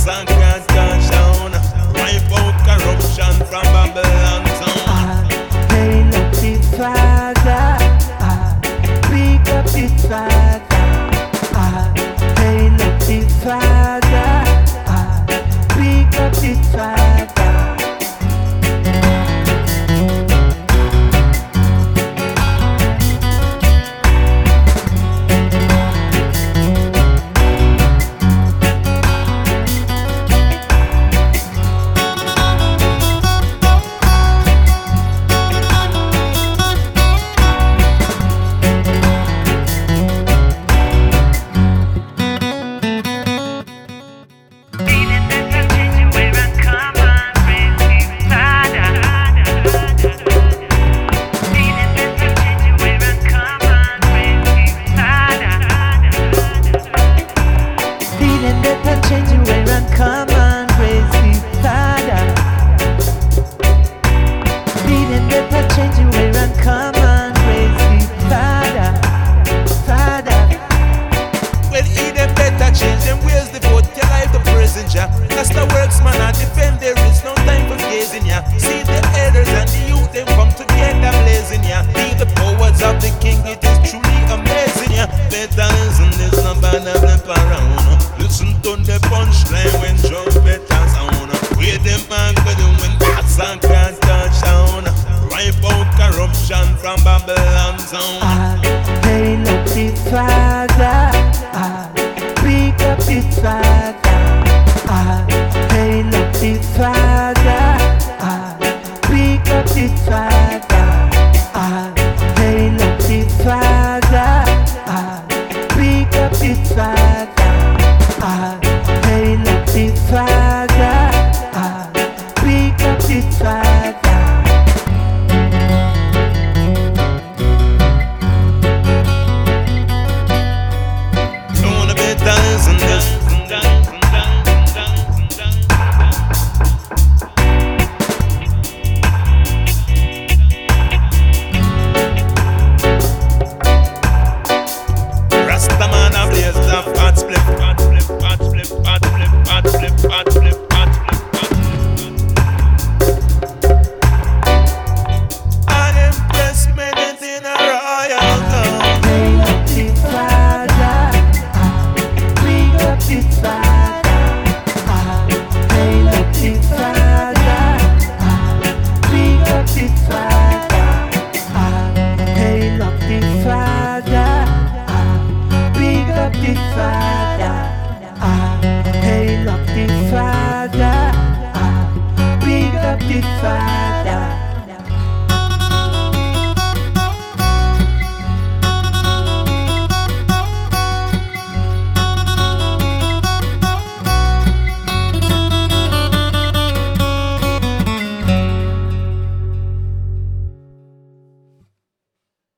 and can't touch down. Wipe out corruption from Babylon town. Hail up the Father, big up the Father. Hail up the Father, big up the Father. Come on, praise the Father. Leading the change you wear and come on, praise the Father. Father. Well, he them better change them ways, devote your life to praising Jah. That's the works man, I defend, there is no time for gazing ya. See the elders and the youth, them come together blazing ya. Hear the powers of the King, it is truly amazing ya. Better listen, there's no bad of them around. Listen to the punchline when trumpeters sound. Where them man go do when cats and can't touch down. Wipe out corruption from Babylon town. Hail up the Father, big up the Father.